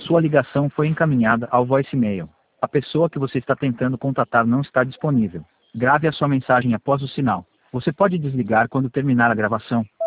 Sua ligação foi encaminhada ao voicemail. A pessoa que você está tentando contatar não está disponível. Grave a sua mensagem após o sinal. Você pode desligar quando terminar a gravação.